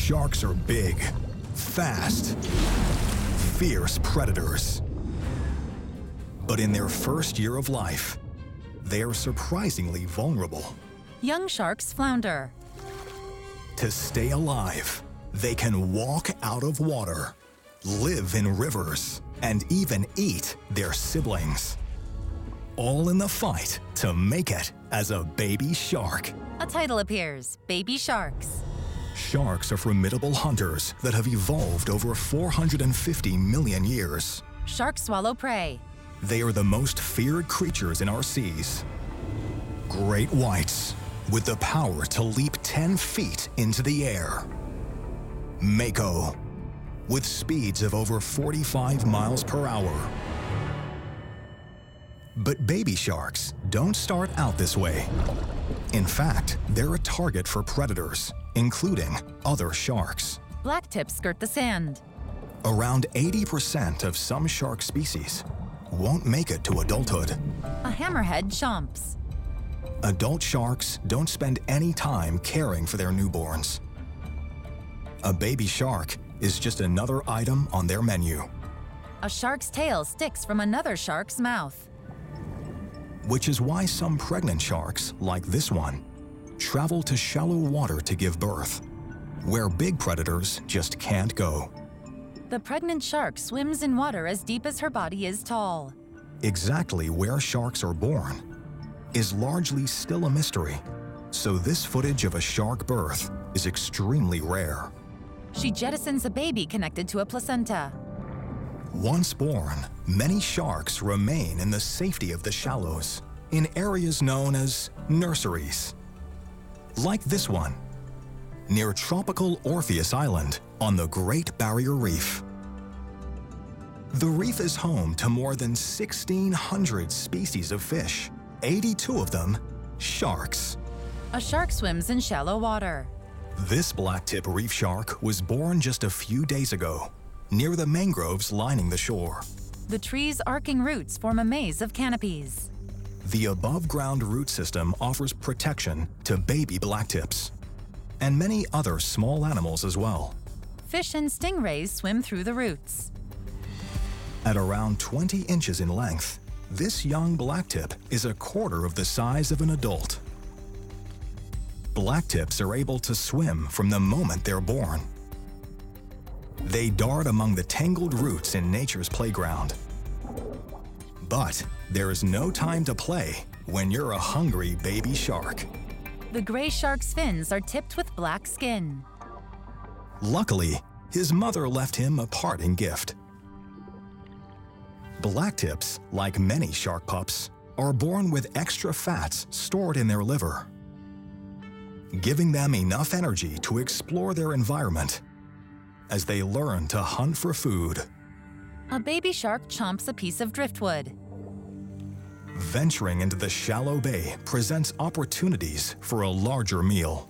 Sharks are big, fast, fierce predators. But in their first year of life, they are surprisingly vulnerable. Young sharks flounder. To stay alive, they can walk out of water, live in rivers, and even eat their siblings. All in the fight to make it as a baby shark. A title appears, Baby Sharks. Sharks are formidable hunters that have evolved over 450 million years. Sharks swallow prey. They are the most feared creatures in our seas. Great whites, with the power to leap 10 feet into the air. Mako, with speeds of over 45 miles per hour. But baby sharks don't start out this way. In fact, they're a target for predators, including other sharks. Blacktips skirt the sand. Around 80% of some shark species won't make it to adulthood. A hammerhead chomps. Adult sharks don't spend any time caring for their newborns. A baby shark is just another item on their menu. A shark's tail sticks from another shark's mouth. Which is why some pregnant sharks, like this one, travel to shallow water to give birth, where big predators just can't go. The pregnant shark swims in water as deep as her body is tall. Exactly where sharks are born is largely still a mystery, so this footage of a shark birth is extremely rare. She jettisons a baby connected to a placenta. Once born, many sharks remain in the safety of the shallows, in areas known as nurseries. Like this one, near tropical Orpheus Island on the Great Barrier Reef. The reef is home to more than 1,600 species of fish, 82 of them sharks. A shark swims in shallow water. This blacktip reef shark was born just a few days ago, near the mangroves lining the shore. The tree's arcing roots form a maze of canopies. The above-ground root system offers protection to baby blacktips and many other small animals as well. Fish and stingrays swim through the roots. At around 20 inches in length, this young blacktip is a quarter of the size of an adult. Blacktips are able to swim from the moment they're born. They dart among the tangled roots in nature's playground. But there is no time to play when you're a hungry baby shark. The gray shark's fins are tipped with black skin. Luckily, his mother left him a parting gift. Blacktips, like many shark pups, are born with extra fats stored in their liver, giving them enough energy to explore their environment as they learn to hunt for food. A baby shark chomps a piece of driftwood. Venturing into the shallow bay presents opportunities for a larger meal.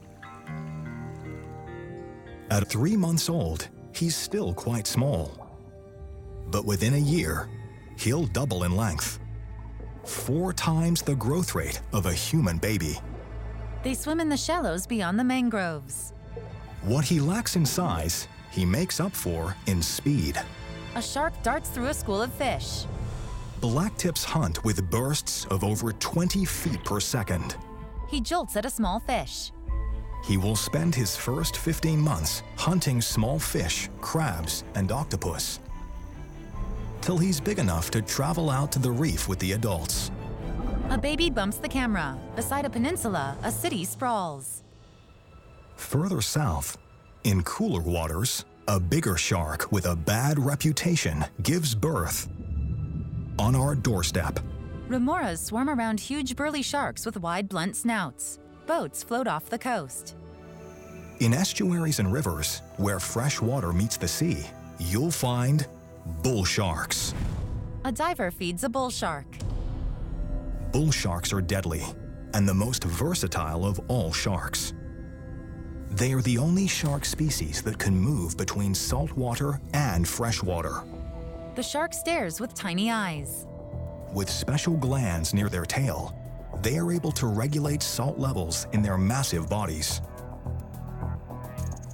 At 3 months old, he's still quite small. But within a year, he'll double in length, 4 times the growth rate of a human baby. They swim in the shallows beyond the mangroves. What he lacks in size, he makes up for in speed. A shark darts through a school of fish. Blacktips hunt with bursts of over 20 feet per second. He jolts at a small fish. He will spend his first 15 months hunting small fish, crabs, and octopus, till he's big enough to travel out to the reef with the adults. A baby bumps the camera. Beside a peninsula, a city sprawls. Further south, in cooler waters, a bigger shark with a bad reputation gives birth. On our doorstep, Remoras swarm around huge burly sharks with wide, blunt snouts. Boats float off the coast. in estuaries and rivers where fresh water meets the sea, you'll find bull sharks. A diver feeds a bull shark. Bull sharks are deadly and the most versatile of all sharks. They are the only shark species that can move between saltwater and freshwater. The shark stares with tiny eyes. With special glands near their tail, they are able to regulate salt levels in their massive bodies.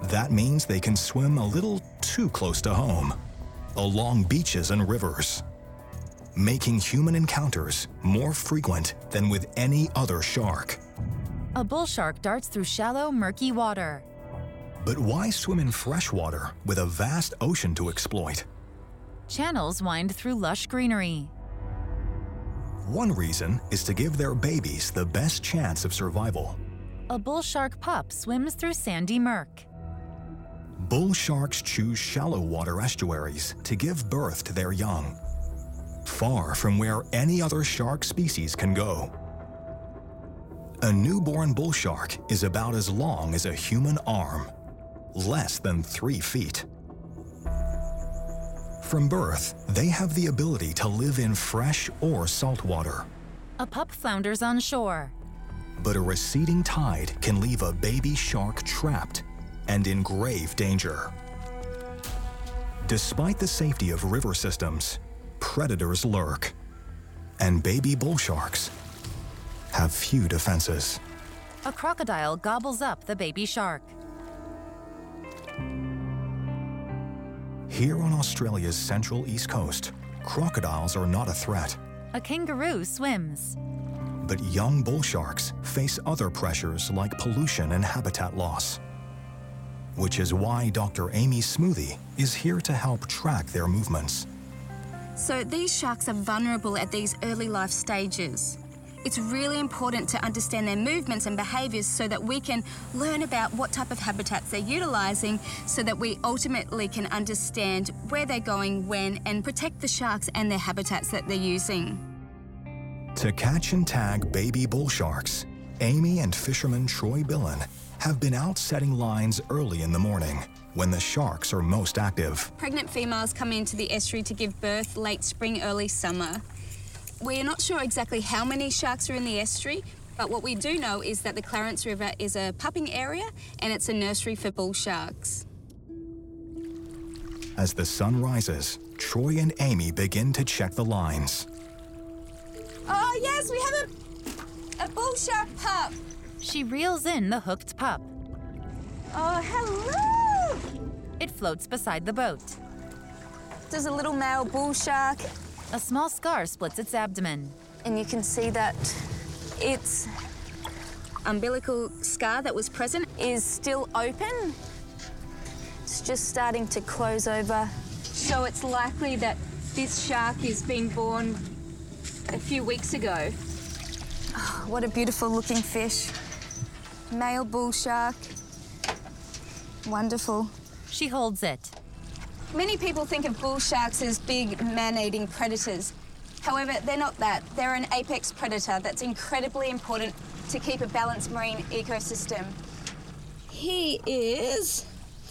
That means they can swim a little too close to home, along beaches and rivers, making human encounters more frequent than with any other shark. A bull shark darts through shallow, murky water. But why swim in fresh water with a vast ocean to exploit? Channels wind through lush greenery. One reason is to give their babies the best chance of survival. A bull shark pup swims through sandy murk. Bull sharks choose shallow water estuaries to give birth to their young, far from where any other shark species can go. A newborn bull shark is about as long as a human arm, less than 3 feet. From birth, they have the ability to live in fresh or salt water. A pup flounders on shore. But a receding tide can leave a baby shark trapped and in grave danger. Despite the safety of river systems, predators lurk, and baby bull sharks have few defenses. A crocodile gobbles up the baby shark. Here on Australia's central east coast, crocodiles are not a threat. A kangaroo swims. But young bull sharks face other pressures like pollution and habitat loss. Which is why Dr. Amy Smoothie is here to help track their movements. So these sharks are vulnerable at these early life stages. It's really important to understand their movements and behaviours so that we can learn about what type of habitats they're utilising so that we ultimately can understand where they're going, when, and protect the sharks and their habitats that they're using. To catch and tag baby bull sharks, Amy and fisherman Troy Billen have been out setting lines early in the morning when the sharks are most active. Pregnant females come into the estuary to give birth late spring, early summer. We're not sure exactly how many sharks are in the estuary, but what we do know is that the Clarence River is a pupping area and it's a nursery for bull sharks. As the sun rises, Troy and Amy begin to check the lines. Oh yes, we have a bull shark pup. She reels in the hooked pup. Oh, hello! It floats beside the boat. There's a little male bull shark. A small scar splits its abdomen. And you can see that its umbilical scar that was present is still open. It's just starting to close over. So it's likely that this shark is being born a few weeks ago. Oh, what a beautiful looking fish. Male bull shark. Wonderful. She holds it. Many people think of bull sharks as big man-eating predators. However, they're not that. They're an apex predator that's incredibly important to keep a balanced marine ecosystem. He is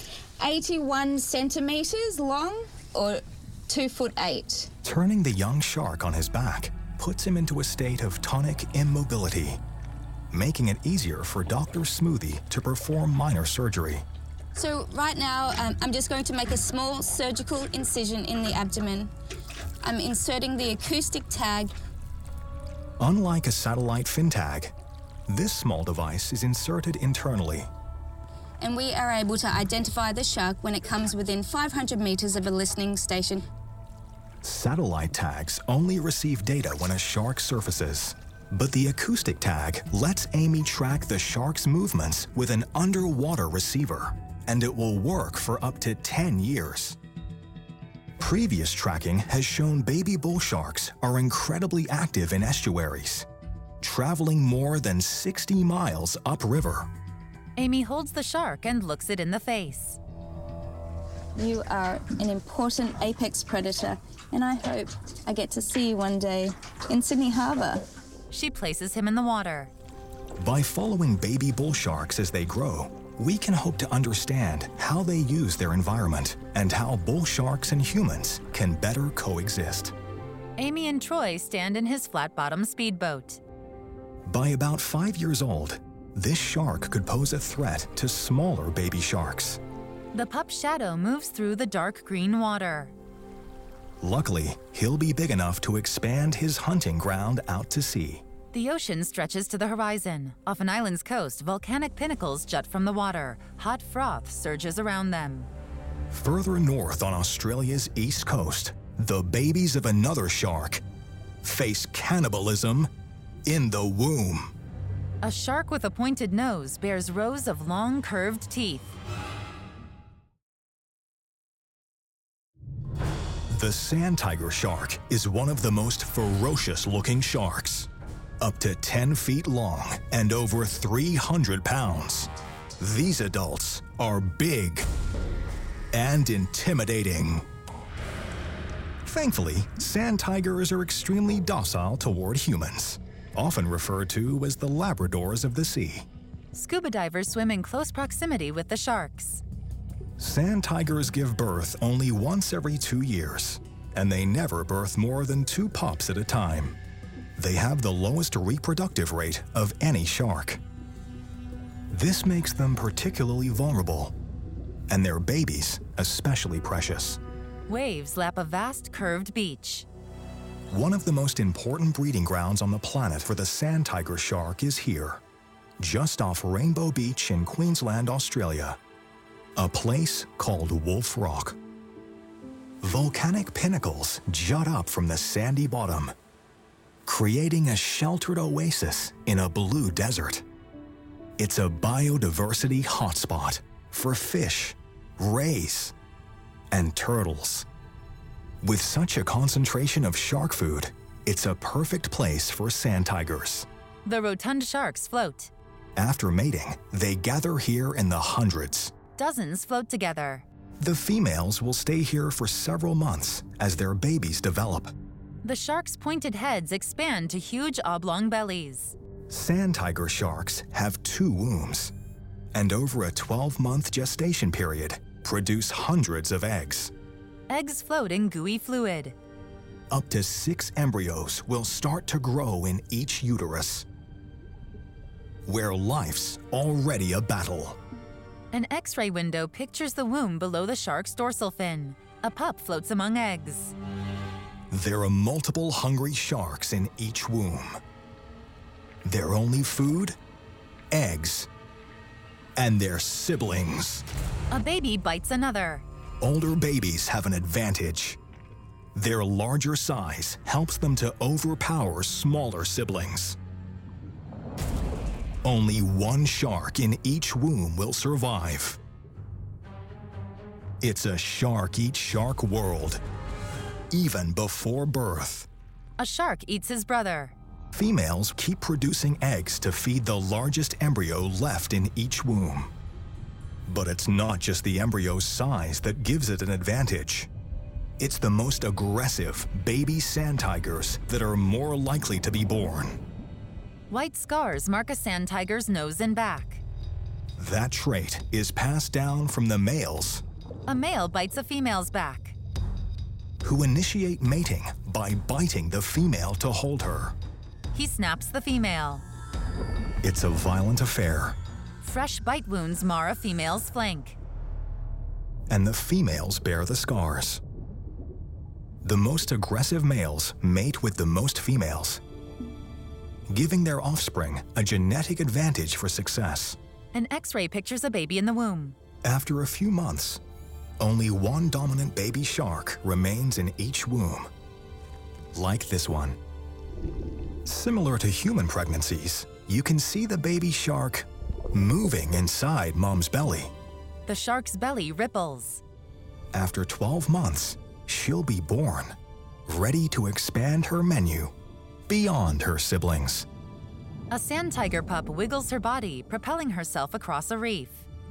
81 centimetres long, or 2'8". Turning the young shark on his back puts him into a state of tonic immobility, making it easier for Dr. Smoothie to perform minor surgery. So right now, I'm just going to make a small surgical incision in the abdomen. I'm inserting the acoustic tag. Unlike a satellite fin tag, this small device is inserted internally. And we are able to identify the shark when it comes within 500 metres of a listening station. Satellite tags only receive data when a shark surfaces. But the acoustic tag lets Amy track the shark's movements with an underwater receiver, and it will work for up to 10 years. Previous tracking has shown baby bull sharks are incredibly active in estuaries, traveling more than 60 miles upriver. Amy holds the shark and looks it in the face. You are an important apex predator, and I hope I get to see you one day in Sydney Harbour. She places him in the water. By following baby bull sharks as they grow, we can hope to understand how they use their environment and how bull sharks and humans can better coexist. Amy and Troy stand in his flat-bottom speedboat. By about 5 years old, this shark could pose a threat to smaller baby sharks. The pup's shadow moves through the dark green water. Luckily, he'll be big enough to expand his hunting ground out to sea. The ocean stretches to the horizon. Off an island's coast, volcanic pinnacles jut from the water. Hot froth surges around them. Further north on Australia's east coast, the babies of another shark face cannibalism in the womb. A shark with a pointed nose bears rows of long, curved teeth. The sand tiger shark is one of the most ferocious-looking sharks. Up to 10 feet long and over 300 pounds. These adults are big and intimidating. Thankfully, sand tigers are extremely docile toward humans, often referred to as the Labradors of the sea. Scuba divers swim in close proximity with the sharks. Sand tigers give birth only once every 2 years, and they never birth more than 2 pups at a time. They have the lowest reproductive rate of any shark. This makes them particularly vulnerable, and their babies especially precious. Waves lap a vast curved beach. One of the most important breeding grounds on the planet for the sand tiger shark is here, just off Rainbow Beach in Queensland, Australia, a place called Wolf Rock. Volcanic pinnacles jut up from the sandy bottom, creating a sheltered oasis in a blue desert. It's a biodiversity hotspot for fish, rays, and turtles. With such a concentration of shark food, it's a perfect place for sand tigers. The rotund sharks float. After mating, they gather here in the hundreds. Dozens float together. The females will stay here for several months as their babies develop. The sharks' pointed heads expand to huge oblong bellies. Sand tiger sharks have 2 wombs, and over a 12-month gestation period, produce hundreds of eggs. Eggs float in gooey fluid. Up to 6 embryos will start to grow in each uterus, where life's already a battle. An X-ray window pictures the womb below the shark's dorsal fin. A pup floats among eggs. There are multiple hungry sharks in each womb. Their only food? Eggs. And their siblings. A baby bites another. Older babies have an advantage. Their larger size helps them to overpower smaller siblings. Only 1 shark in each womb will survive. It's a shark-eat-shark world, even before birth. A shark eats his brother. Females keep producing eggs to feed the largest embryo left in each womb. But it's not just the embryo's size that gives it an advantage. It's the most aggressive baby sand tigers that are more likely to be born. White scars mark a sand tiger's nose and back. That trait is passed down from the males, A male bites a female's back. who initiate mating by biting the female to hold her. He snaps the female. It's a violent affair, Fresh bite wounds mar a female's flank. and the females bear the scars. The most aggressive males mate with the most females, giving their offspring a genetic advantage for success. An X-ray pictures a baby in the womb. After a few months, only 1 dominant baby shark remains in each womb, like this one. Similar to human pregnancies, you can see the baby shark moving inside mom's belly. The shark's belly ripples. After 12 months, she'll be born, ready to expand her menu beyond her siblings. A sand tiger pup wiggles her body, propelling herself across a reef.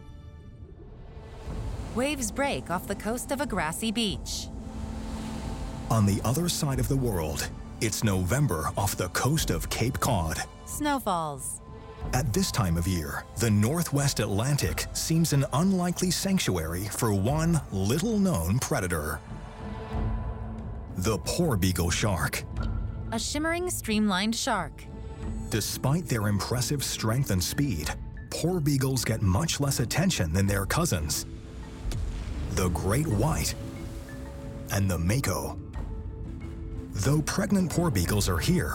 Waves break off the coast of a grassy beach. On the other side of the world, it's November off the coast of Cape Cod. Snow falls. At this time of year, the Northwest Atlantic seems an unlikely sanctuary for one little-known predator: the porbeagle shark. A shimmering, streamlined shark. Despite their impressive strength and speed, porbeagles get much less attention than their cousins, the great white and the mako. Though pregnant porbeagles are here,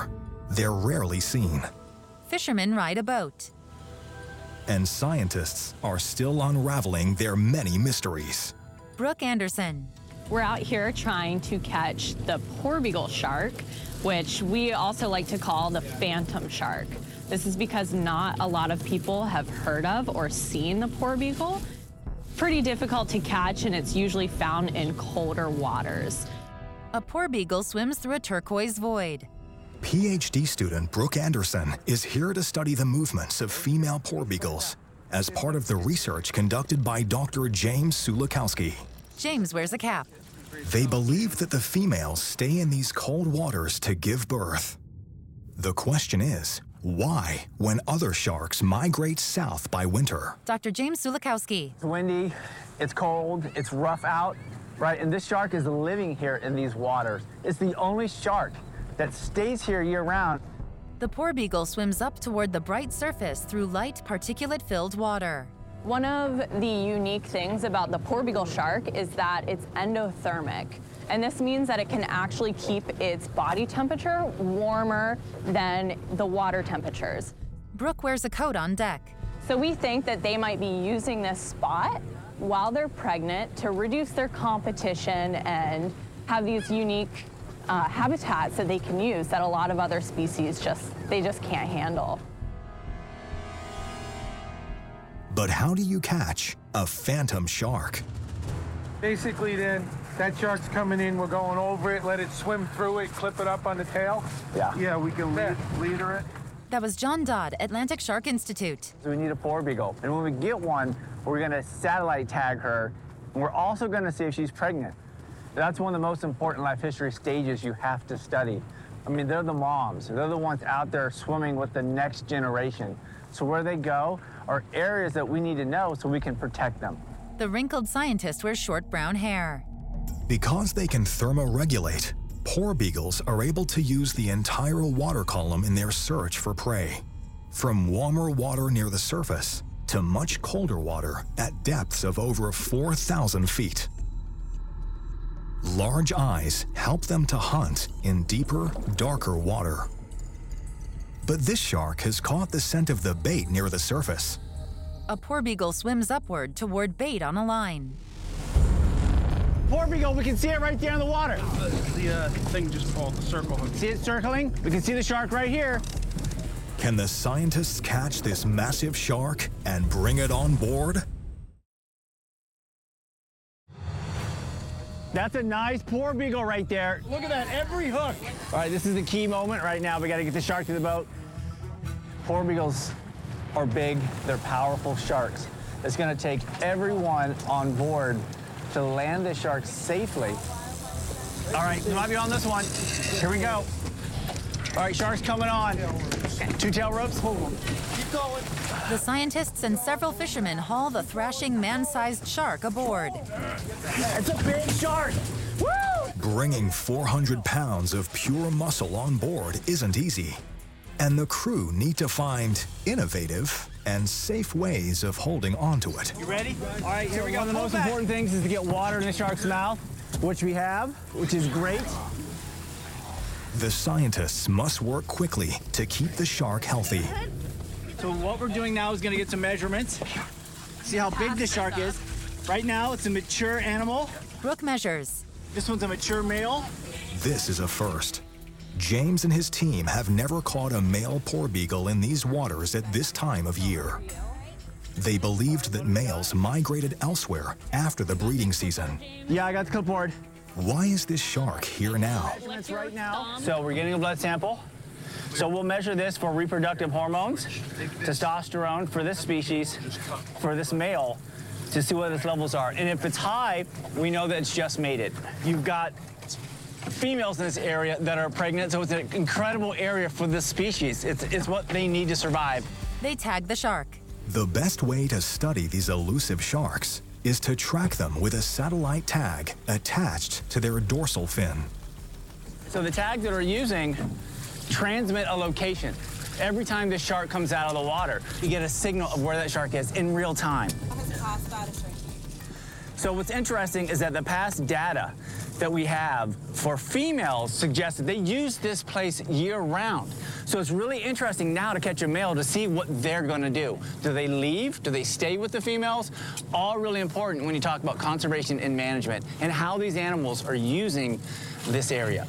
they're rarely seen. Fishermen ride a boat. And scientists are still unraveling their many mysteries. Brooke Anderson. We're out here trying to catch the porbeagle shark, which we also like to call the phantom shark. This is because not a lot of people have heard of or seen the porbeagle. Pretty difficult to catch, and it's usually found in colder waters. A porbeagle swims through a turquoise void. PhD student Brooke Anderson is here to study the movements of female porbeagles as part of the research conducted by Dr. James Sulikowski. James wears a cap. They believe that the females stay in these cold waters to give birth. The question is, why, when other sharks migrate south by winter? Dr. James Sulikowski. It's windy, it's cold, it's rough out, right? And this shark is living here in these waters. It's the only shark that stays here year-round. The porbeagle swims up toward the bright surface through light, particulate-filled water. One of the unique things about the porbeagle shark is that it's endothermic. And this means that it can actually keep its body temperature warmer than the water temperatures. Brooke wears a coat on deck. So we think that they might be using this spot while they're pregnant to reduce their competition and have these unique habitats that they can use that a lot of other species just can't handle. But how do you catch a phantom shark? Basically then, that shark's coming in, we're going over it, let it swim through it, clip it up on the tail. Yeah, we can leader it. That was John Dodd, Atlantic Shark Institute. So we need a porbeagle. And when we get one, we're gonna satellite tag her. And we're also gonna see if she's pregnant. That's one of the most important life history stages you have to study. I mean, they're the moms. They're the ones out there swimming with the next generation. So where they go are areas that we need to know so we can protect them. The wrinkled scientist wears short brown hair. Because they can thermoregulate, porbeagles are able to use the entire water column in their search for prey, from warmer water near the surface to much colder water at depths of over 4,000 feet. Large eyes help them to hunt in deeper, darker water. But this shark has caught the scent of the bait near the surface. A porbeagle swims upward toward bait on a line. Porbeagle, we can see it right there in the water. The thing just called the circle. See it circling? We can see the shark right here. Can the scientists catch this massive shark and bring it on board? That's a nice porbeagle right there. Look at that, every hook. All right, this is the key moment right now. We got to get the shark to the boat. Porbeagles are big, they're powerful sharks. It's going to take everyone on board to land the shark safely. All right, you might be on this one. Here we go. All right, shark's coming on. Two-tail ropes. Keep going. The scientists and several fishermen haul the thrashing man-sized shark aboard. It's a big shark. Woo! Bringing 400 pounds of pure muscle on board isn't easy. And the crew need to find innovative and safe ways of holding onto it. You ready? All right, here we go. One of the most important things is to get water in the shark's mouth, which we have, which is great. The scientists must work quickly to keep the shark healthy. So what we're doing now is going to get some measurements. See how big the shark is. Right now, it's a mature animal. Brooke measures. This one's a mature male. This is a first. James and his team have never caught a male porbeagle in these waters at this time of year. They believed that males migrated elsewhere after the breeding season. Yeah, I got the clipboard. Why is this shark here now? Right now. So we're getting a blood sample. So we'll measure this for reproductive hormones, testosterone for this species, for this male, to see what its levels are. And if it's high, we know that it's just mated. You've got females in this area that are pregnant, so it's an incredible area for this species. It's what they need to survive. They tag the shark. The best way to study these elusive sharks is to track them with a satellite tag attached to their dorsal fin. So the tags that we're using transmit a location. Every time the shark comes out of the water, you get a signal of where that shark is in real time. So what's interesting is that the past data that we have for females suggests that they use this place year-round. So it's really interesting now to catch a male to see what they're going to do. Do they leave? Do they stay with the females? All really important when you talk about conservation and management and how these animals are using this area.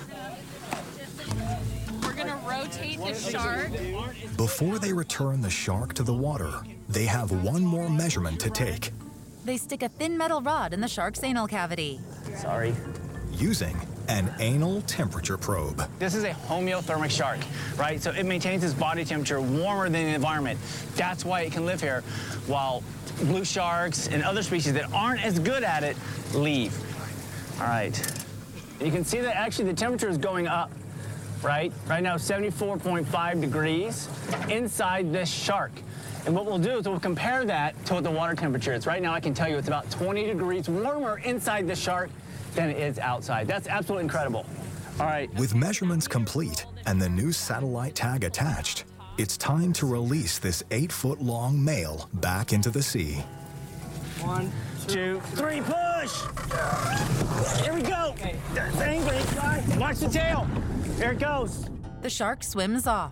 We're going to rotate the shark. Before they return the shark to the water, they have one more measurement to take. They stick a thin metal rod in the shark's anal cavity. Sorry. Using an anal temperature probe. This is a homeothermic shark, right? So it maintains its body temperature warmer than the environment. That's why it can live here, while blue sharks and other species that aren't as good at it leave. All right. You can see that actually the temperature is going up, right? Right now, 74.5 degrees inside this shark. And what we'll do is we'll compare that to what the water temperature is. Right now, I can tell you it's about 20 degrees warmer inside the shark than it is outside. That's absolutely incredible. All right. With measurements complete and the new satellite tag attached, it's time to release this 8-foot-long male back into the sea. 1, 2, 3, push! Here we go. That's angry, guys. Watch the tail. There it goes. The shark swims off.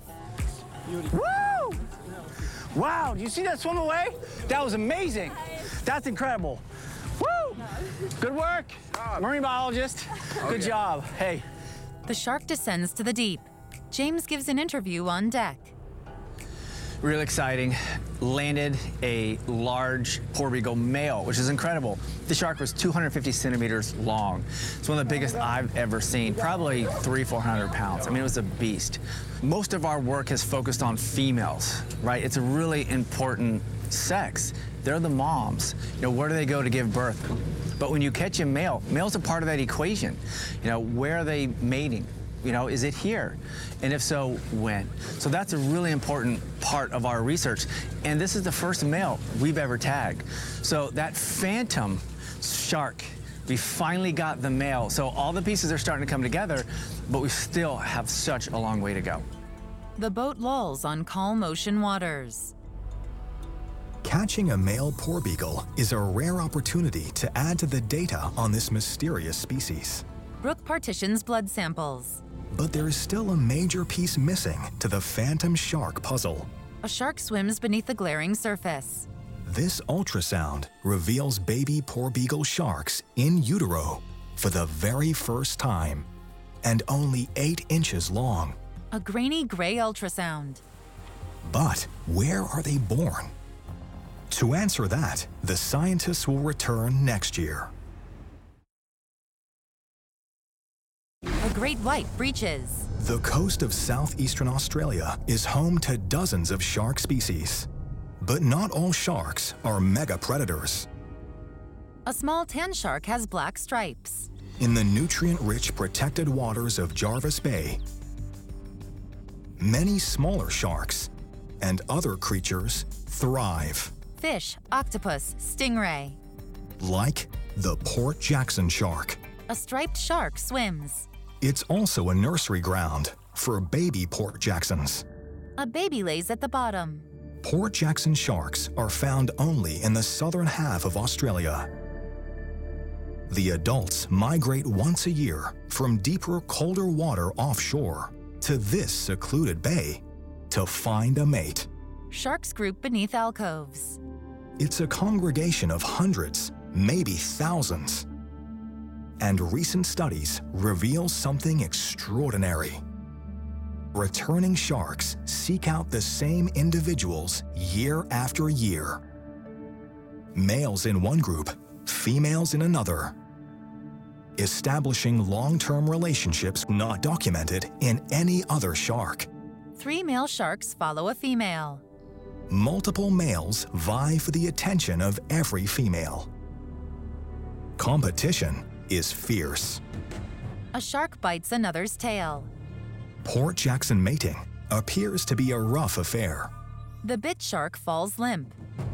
Woo! Wow, do you see that swim away? That was amazing. That's incredible. Woo! Good work, marine biologist. Good job. Hey. The shark descends to the deep. James gives an interview on deck. Real exciting. Landed a large porbeagle male, which is incredible. The shark was 250 centimeters long. It's one of the biggest I've ever seen, probably 300-400 pounds. I mean, it was a beast. Most of our work has focused on females, right? It's a really important sex. They're the moms. You know, where do they go to give birth? But when you catch a male, males are part of that equation. You know, where are they mating? You know, is it here? And if so, when? So that's a really important part of our research. And this is the first male we've ever tagged. So that phantom shark, we finally got the male. So all the pieces are starting to come together, but we still have such a long way to go. The boat lulls on calm ocean waters. Catching a male porbeagle is a rare opportunity to add to the data on this mysterious species. Brooke partitions blood samples. But there is still a major piece missing to the phantom shark puzzle. A shark swims beneath the glaring surface. This ultrasound reveals baby porbeagle sharks in utero for the very first time, and only 8 inches long. A grainy gray ultrasound. But where are they born? To answer that, the scientists will return next year. A great white breaches. The coast of southeastern Australia is home to dozens of shark species. But not all sharks are mega predators. A small tan shark has black stripes. In the nutrient-rich protected waters of Jarvis Bay, many smaller sharks and other creatures thrive. Fish, octopus, stingray. Like the Port Jackson shark. A striped shark swims. It's also a nursery ground for baby Port Jacksons. A baby lays at the bottom. Port Jackson sharks are found only in the southern half of Australia. The adults migrate once a year from deeper, colder water offshore to this secluded bay to find a mate. Sharks group beneath alcoves. It's a congregation of hundreds, maybe thousands. And recent studies reveal something extraordinary. Returning sharks seek out the same individuals year after year. Males in one group, females in another. Establishing long-term relationships not documented in any other shark. 3 male sharks follow a female. Multiple males vie for the attention of every female. Competition is fierce. A shark bites another's tail. Port Jackson mating appears to be a rough affair. The bit shark falls limp.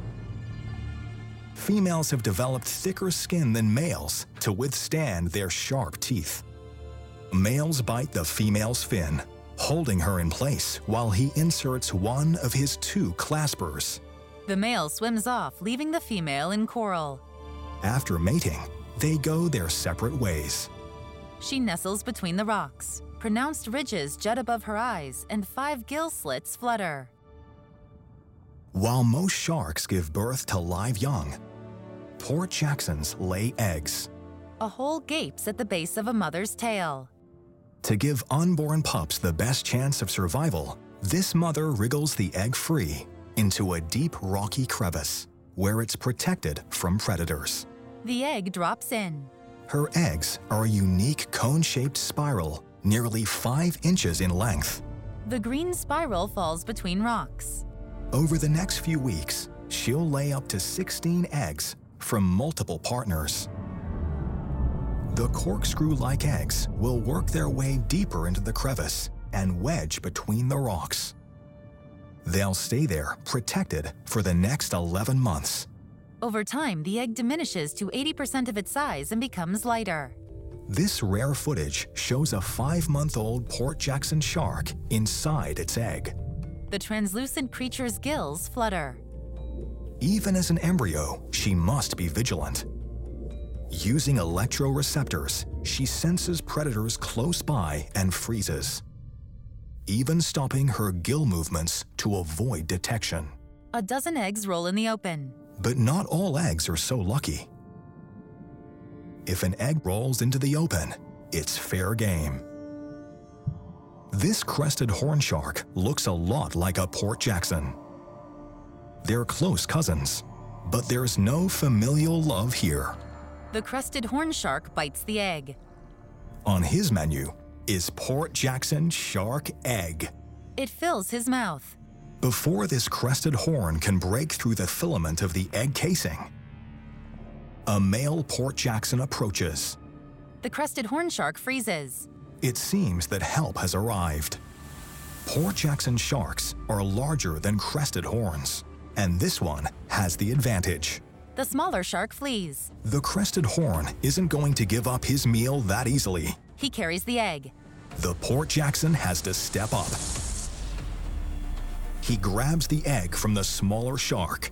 Females have developed thicker skin than males to withstand their sharp teeth. Males bite the female's fin, holding her in place while he inserts one of his 2 claspers. The male swims off, leaving the female in coral. After mating, they go their separate ways. She nestles between the rocks. Pronounced ridges jut above her eyes, and 5 gill slits flutter. While most sharks give birth to live young, Port Jacksons lay eggs. A hole gapes at the base of a mother's tail. To give unborn pups the best chance of survival, this mother wriggles the egg free into a deep rocky crevice where it's protected from predators. The egg drops in. Her eggs are a unique cone-shaped spiral, nearly 5 inches in length. The green spiral falls between rocks. Over the next few weeks, she'll lay up to 16 eggs from multiple partners. The corkscrew-like eggs will work their way deeper into the crevice and wedge between the rocks. They'll stay there, protected, for the next 11 months. Over time, the egg diminishes to 80% of its size and becomes lighter. This rare footage shows a 5-month-old Port Jackson shark inside its egg. The translucent creature's gills flutter. Even as an embryo, she must be vigilant. Using electroreceptors, she senses predators close by and freezes, even stopping her gill movements to avoid detection. A dozen eggs roll in the open. But not all eggs are so lucky. If an egg rolls into the open, it's fair game. This crested horn shark looks a lot like a Port Jackson. They're close cousins, but there's no familial love here. The crested horn shark bites the egg. On his menu is Port Jackson Shark Egg. It fills his mouth. Before this crested horn can break through the filament of the egg casing, a male Port Jackson approaches. The crested horn shark freezes. It seems that help has arrived. Port Jackson sharks are larger than crested horns, and this one has the advantage. The smaller shark flees. The crested horn isn't going to give up his meal that easily. He carries the egg. The Port Jackson has to step up. He grabs the egg from the smaller shark.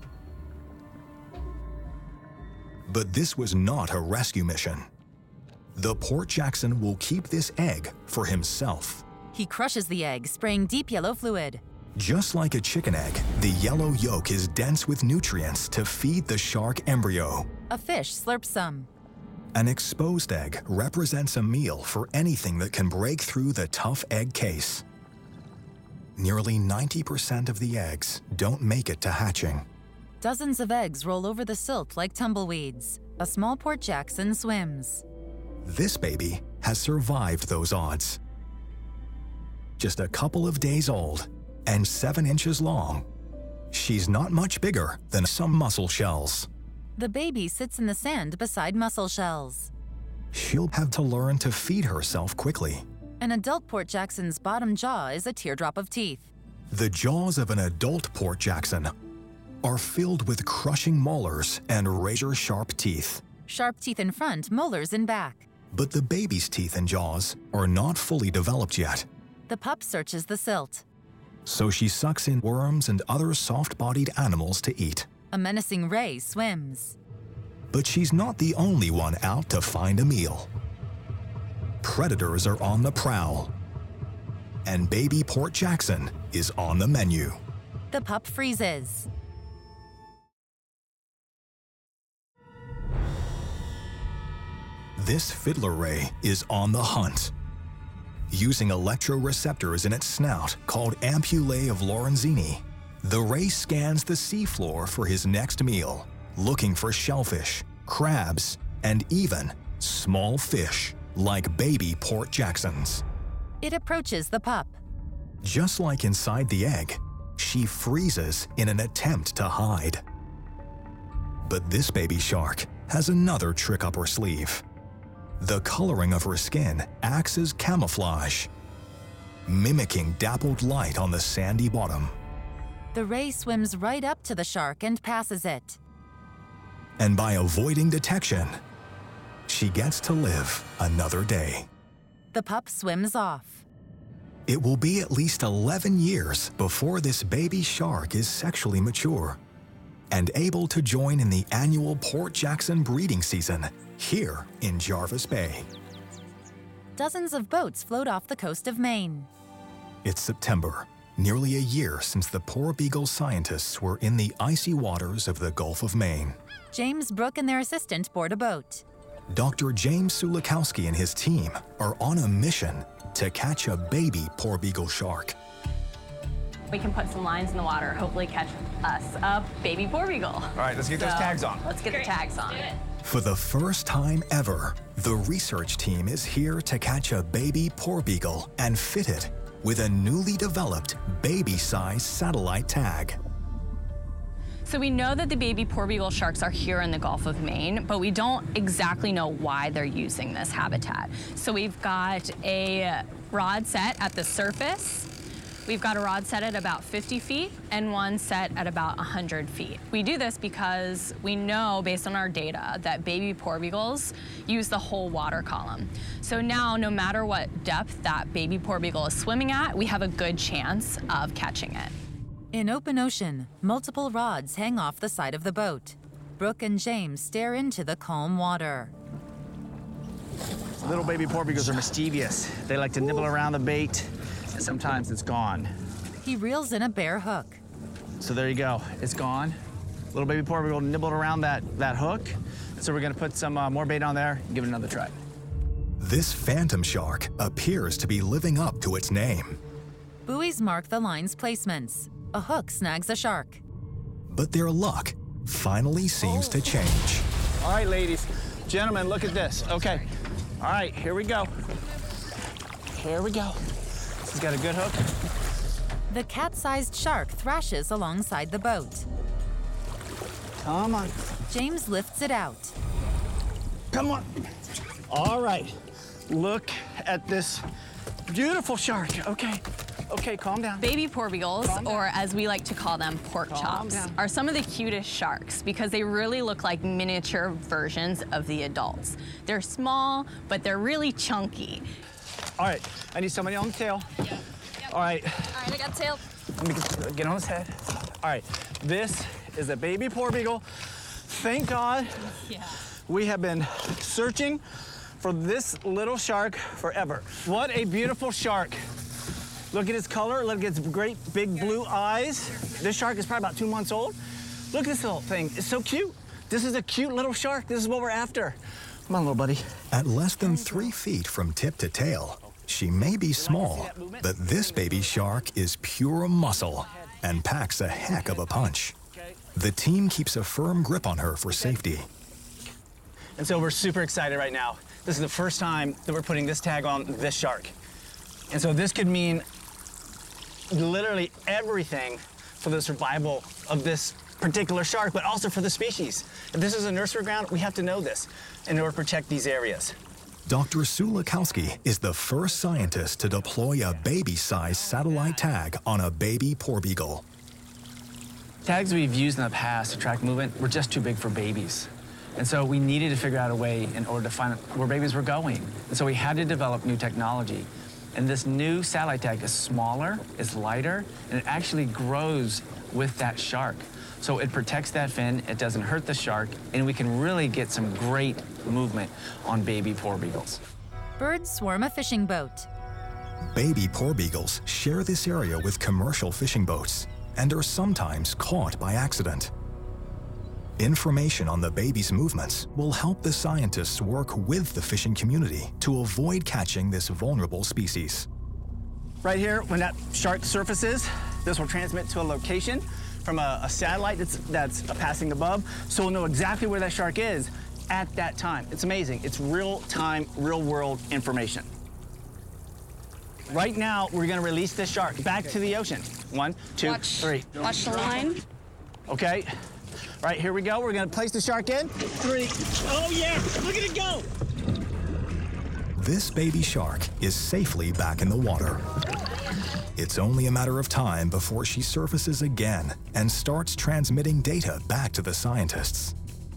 But this was not a rescue mission. The Port Jackson will keep this egg for himself. He crushes the egg, spraying deep yellow fluid. Just like a chicken egg, the yellow yolk is dense with nutrients to feed the shark embryo. A fish slurps some. An exposed egg represents a meal for anything that can break through the tough egg case. Nearly 90% of the eggs don't make it to hatching. Dozens of eggs roll over the silt like tumbleweeds. A small Port Jackson swims. This baby has survived those odds. Just a couple of days old and 7 inches long, she's not much bigger than some mussel shells. The baby sits in the sand beside mussel shells. She'll have to learn to feed herself quickly. An adult Port Jackson's bottom jaw is a teardrop of teeth. The jaws of an adult Port Jackson are filled with crushing molars and razor-sharp teeth. Sharp teeth in front, molars in back. But the baby's teeth and jaws are not fully developed yet. The pup searches the silt. So she sucks in worms and other soft-bodied animals to eat. A menacing ray swims. But she's not the only one out to find a meal. Predators are on the prowl. And baby Port Jackson is on the menu. The pup freezes. This fiddler ray is on the hunt. Using electroreceptors in its snout called ampullae of Lorenzini, the ray scans the seafloor for his next meal, looking for shellfish, crabs, and even small fish like baby Port Jacksons. It approaches the pup. Just like inside the egg, she freezes in an attempt to hide. But this baby shark has another trick up her sleeve. The coloring of her skin acts as camouflage, mimicking dappled light on the sandy bottom. The ray swims right up to the shark and passes it. And by avoiding detection, she gets to live another day. The pup swims off. It will be at least 11 years before this baby shark is sexually mature. and able to join in the annual Port Jackson breeding season here in Jarvis Bay. Dozens of boats float off the coast of Maine. It's September, nearly a year since the Porbeagle scientists were in the icy waters of the Gulf of Maine. James Brooke and their assistant board a boat. Dr. James Sulikowski and his team are on a mission to catch a baby Porbeagle shark. We can put some lines in the water, hopefully catch us a baby porbeagle. All right, let's get those tags on. Let's get the tags on. For the first time ever, the research team is here to catch a baby porbeagle and fit it with a newly developed baby-sized satellite tag. So we know that the baby porbeagle sharks are here in the Gulf of Maine, but we don't exactly know why they're using this habitat. So we've got a rod set at the surface. We've got a rod set at about 50 feet and one set at about 100 feet. We do this because we know, based on our data, that baby porbeagles use the whole water column. So now, no matter what depth that baby porbeagle is swimming at, we have a good chance of catching it. In open ocean, multiple rods hang off the side of the boat. Brooke and James stare into the calm water. Little baby porbeagles are mischievous. They like to nibble around the bait, and sometimes it's gone. He reels in a bare hook. So there you go, it's gone. Little baby porbeagle nibbled around that hook. So we're gonna put some more bait on there and give it another try. This phantom shark appears to be living up to its name. Buoys mark the line's placements. A hook snags a shark. But their luck finally seems to change. All right, ladies, gentlemen, look at this. Okay, all right, here we go. Here we go. This has got a good hook. The cat-sized shark thrashes alongside the boat. Come on. James lifts it out. Come on. All right, look at this beautiful shark. Okay, calm down. Baby porbeagles, or as we like to call them, pork chops, are some of the cutest sharks because they really look like miniature versions of the adults. They're small, but they're really chunky. All right, I need somebody on the tail. Yep. All right. All right, I got tail. Let me get on his head. All right, this is a baby porbeagle. Thank God we have been searching for this little shark forever. What a beautiful shark. Look at its color, look at its great big blue eyes. This shark is probably about 2 months old. Look at this little thing, it's so cute. This is a cute little shark, this is what we're after. Come on, little buddy. At less than 3 feet from tip to tail, she may be small, but this baby shark is pure muscle and packs a heck of a punch. The team keeps a firm grip on her for safety. And so we're super excited right now. This is the first time that we're putting this tag on this shark. And so this could mean literally everything for the survival of this particular shark, but also for the species. If this is a nursery ground, we have to know this in order to protect these areas. Dr. Sulikowski is the first scientist to deploy a baby-sized satellite tag on a baby porbeagle. Tags we've used in the past to track movement were just too big for babies. And so we needed to figure out a way in order to find where babies were going. And so we had to develop new technology. And this new satellite tag is smaller, it's lighter, and it actually grows with that shark. So it protects that fin, it doesn't hurt the shark, and we can really get some great movement on baby porbeagles. Birds swarm a fishing boat. Baby porbeagles share this area with commercial fishing boats and are sometimes caught by accident. Information on the baby's movements will help the scientists work with the fishing community to avoid catching this vulnerable species. Right here, when that shark surfaces, this will transmit to a location from a satellite that's passing above, so we'll know exactly where that shark is at that time. It's amazing. It's real-time, real-world information. Right now, we're gonna release this shark back to the ocean. 1, 2, 3. Watch the line. Okay. Right, here we go. We're gonna place the shark in. 3. Oh yeah, look at it go. This baby shark is safely back in the water. It's only a matter of time before she surfaces again and starts transmitting data back to the scientists.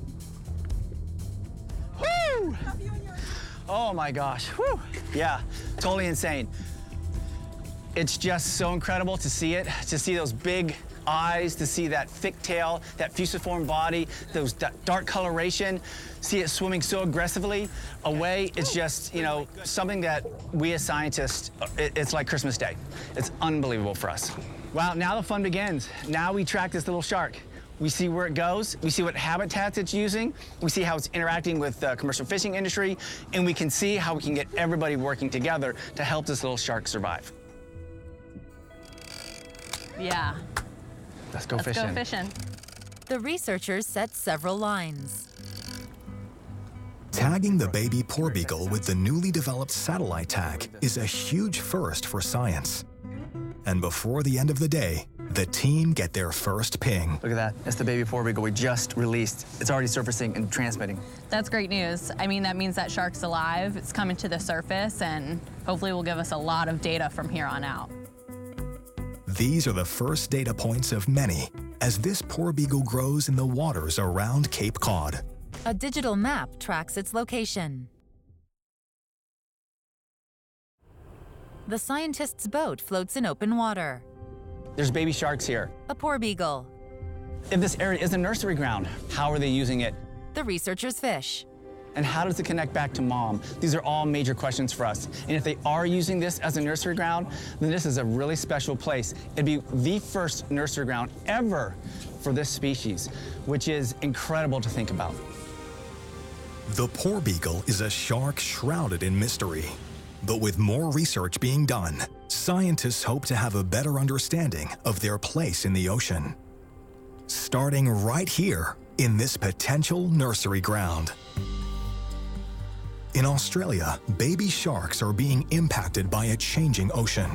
Woo! Oh my gosh, woo! Yeah, totally insane. It's just so incredible to see it, to see those big eyes, to see that thick tail, that fusiform body, that dark coloration, see it swimming so aggressively away. It's just, something that we as scientists, it's like Christmas Day. It's unbelievable for us. Well, now the fun begins. Now we track this little shark. We see where it goes, we see what habitats it's using, we see how it's interacting with the commercial fishing industry, and we can see how we can get everybody working together to help this little shark survive. Yeah. Let's go fishing. Let's go fishing. The researchers set several lines. Tagging the baby porbeagle with the newly developed satellite tag is a huge first for science. And before the end of the day, the team get their first ping. Look at that. That's the baby porbeagle we just released. It's already surfacing and transmitting. That's great news. I mean, that means that shark's alive. It's coming to the surface, and hopefully will give us a lot of data from here on out. These are the first data points of many as this porbeagle grows in the waters around Cape Cod. A digital map tracks its location. The scientist's boat floats in open water. There's baby sharks here. A porbeagle. If this area is a nursery ground, how are they using it? The researchers fish. And how does it connect back to mom? These are all major questions for us. And if they are using this as a nursery ground, then this is a really special place. It'd be the first nursery ground ever for this species, which is incredible to think about. The porbeagle is a shark shrouded in mystery. But with more research being done, scientists hope to have a better understanding of their place in the ocean. Starting right here in this potential nursery ground. In Australia, baby sharks are being impacted by a changing ocean.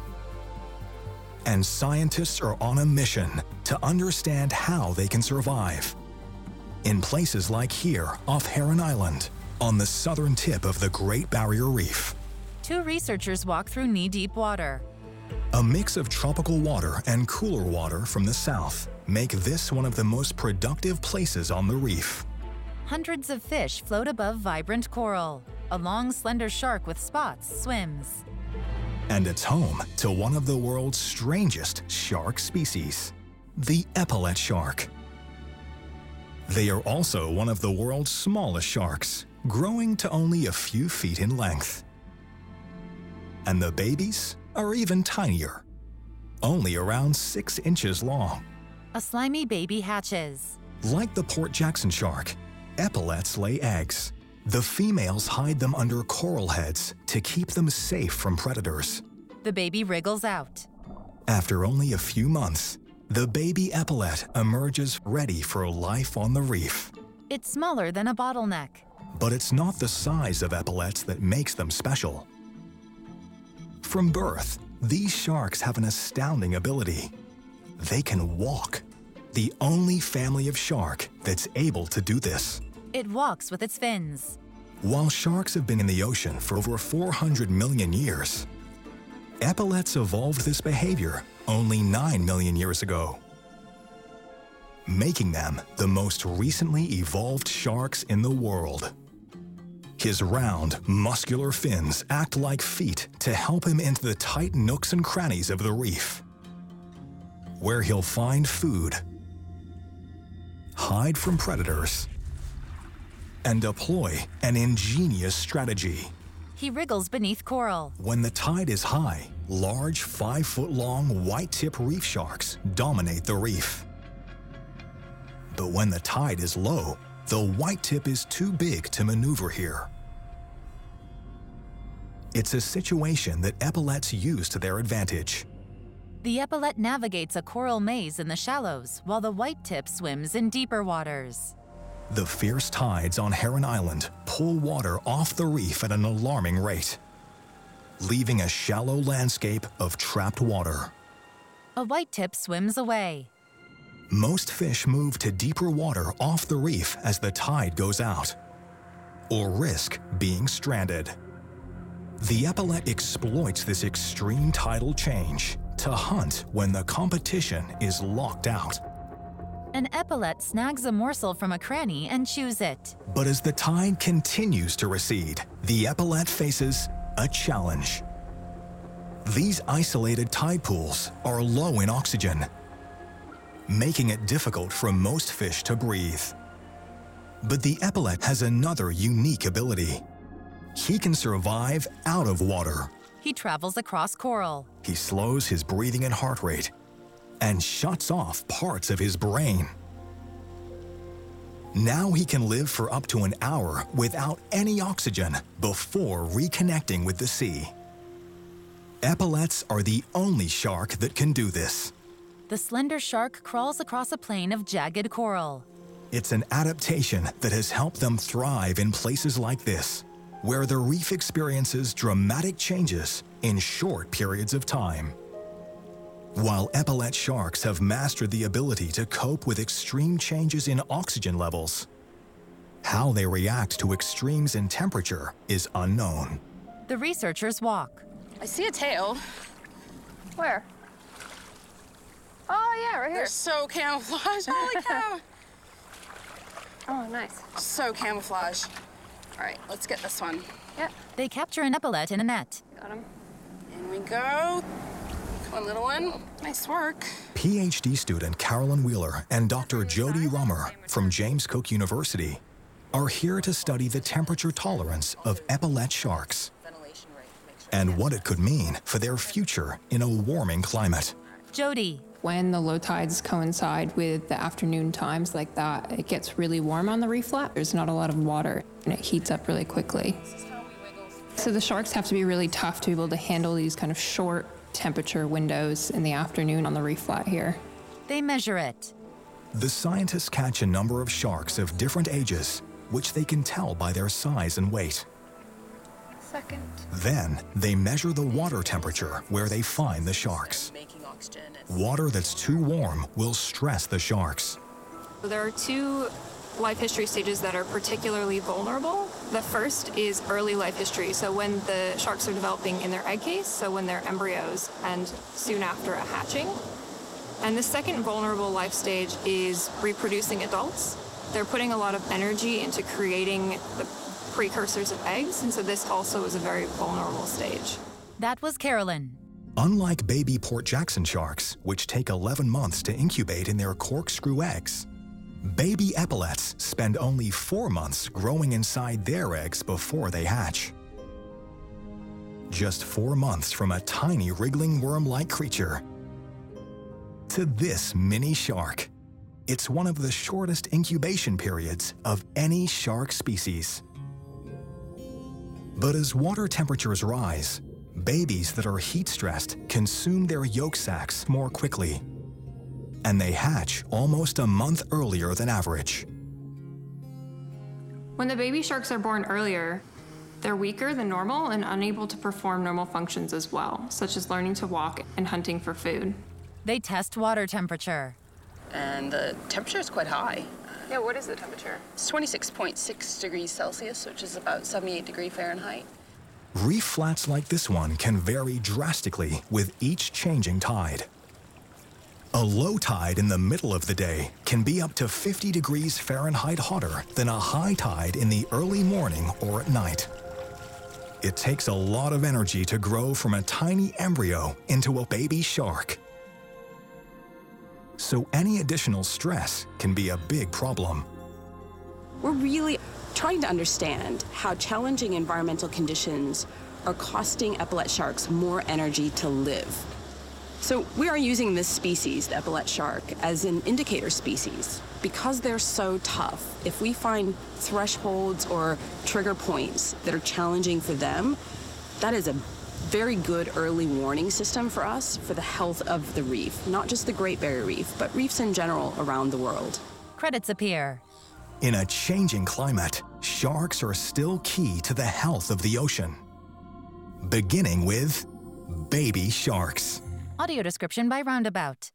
And scientists are on a mission to understand how they can survive. In places like here off Heron Island, on the southern tip of the Great Barrier Reef. Two researchers walk through knee-deep water. A mix of tropical water and cooler water from the south make this one of the most productive places on the reef. Hundreds of fish float above vibrant coral. A long, slender shark with spots swims. And it's home to one of the world's strangest shark species, the epaulet shark. They are also one of the world's smallest sharks, growing to only a few feet in length. And the babies are even tinier, only around 6 inches long. A slimy baby hatches. Like the Port Jackson shark, epaulets lay eggs. The females hide them under coral heads to keep them safe from predators. The baby wriggles out. After only a few months, the baby epaulet emerges ready for life on the reef. It's smaller than a bottleneck. But it's not the size of epaulets that makes them special. From birth, these sharks have an astounding ability. They can walk. The only family of shark that's able to do this. It walks with its fins. While sharks have been in the ocean for over 400 million years, epaulets evolved this behavior only 9 million years ago, making them the most recently evolved sharks in the world. His round, muscular fins act like feet to help him into the tight nooks and crannies of the reef, where he'll find food, hide from predators, and deploy an ingenious strategy. He wriggles beneath coral. When the tide is high, large 5-foot-long white-tip reef sharks dominate the reef. But when the tide is low, the white tip is too big to maneuver here. It's a situation that epaulets use to their advantage. The epaulet navigates a coral maze in the shallows, while the white tip swims in deeper waters. The fierce tides on Heron Island pull water off the reef at an alarming rate, leaving a shallow landscape of trapped water. A white tip swims away. Most fish move to deeper water off the reef as the tide goes out, or risk being stranded. The epaulet exploits this extreme tidal change to hunt when the competition is locked out. An epaulet snags a morsel from a cranny and chews it. But as the tide continues to recede, the epaulet faces a challenge. These isolated tide pools are low in oxygen, making it difficult for most fish to breathe. But the epaulet has another unique ability. He can survive out of water. He travels across coral. He slows his breathing and heart rate and shuts off parts of his brain. Now he can live for up to an hour without any oxygen before reconnecting with the sea. Epaulets are the only shark that can do this. The slender shark crawls across a plain of jagged coral. It's an adaptation that has helped them thrive in places like this, where the reef experiences dramatic changes in short periods of time. While epaulet sharks have mastered the ability to cope with extreme changes in oxygen levels, how they react to extremes in temperature is unknown. The researchers walk. I see a tail. Where? Oh, yeah, right here. They're so camouflaged. Holy cow. Oh, nice. So camouflaged. All right, let's get this one. Yeah. They capture an epaulet in a net. Got him. In we go. Come on, little one. Nice work. PhD student Carolyn Wheeler and Dr. Jody Rummer from James Cook University are here to study the temperature tolerance of epaulet sharks and what it could mean for their future in a warming climate. Jody. When the low tides coincide with the afternoon times like that, it gets really warm on the reef flat. There's not a lot of water and it heats up really quickly. So the sharks have to be really tough to be able to handle these kind of short temperature windows in the afternoon on the reef flat here. They measure it. The scientists catch a number of sharks of different ages, which they can tell by their size and weight. Second. Then they measure the water temperature where they find the sharks. Water that's too warm will stress the sharks. There are two life history stages that are particularly vulnerable. The first is early life history, so when the sharks are developing in their egg case, so when they're embryos and soon after a hatching. And the second vulnerable life stage is reproducing adults. They're putting a lot of energy into creating the precursors of eggs, and so this also is a very vulnerable stage. That was Carolyn. Unlike baby Port Jackson sharks, which take 11 months to incubate in their corkscrew eggs, baby epaulets spend only 4 months growing inside their eggs before they hatch. Just 4 months from a tiny wriggling worm-like creature to this mini shark. It's one of the shortest incubation periods of any shark species. But as water temperatures rise, babies that are heat-stressed consume their yolk sacs more quickly, and they hatch almost a month earlier than average. When the baby sharks are born earlier, they're weaker than normal and unable to perform normal functions as well, such as learning to walk and hunting for food. They test water temperature. And the temperature is quite high. Yeah, what is the temperature? It's 26.6 degrees Celsius, which is about 78 degrees Fahrenheit. Reef flats like this one can vary drastically with each changing tide. A low tide in the middle of the day can be up to 50 degrees Fahrenheit hotter than a high tide in the early morning or at night. It takes a lot of energy to grow from a tiny embryo into a baby shark. So any additional stress can be a big problem. We're really trying to understand how challenging environmental conditions are costing epaulet sharks more energy to live. So we are using this species, the epaulet shark, as an indicator species. Because they're so tough, if we find thresholds or trigger points that are challenging for them, that is a very good early warning system for us for the health of the reef, not just the Great Barrier Reef, but reefs in general around the world. Credits appear. In a changing climate, sharks are still key to the health of the ocean. Beginning with baby sharks. Audio description by Roundabout.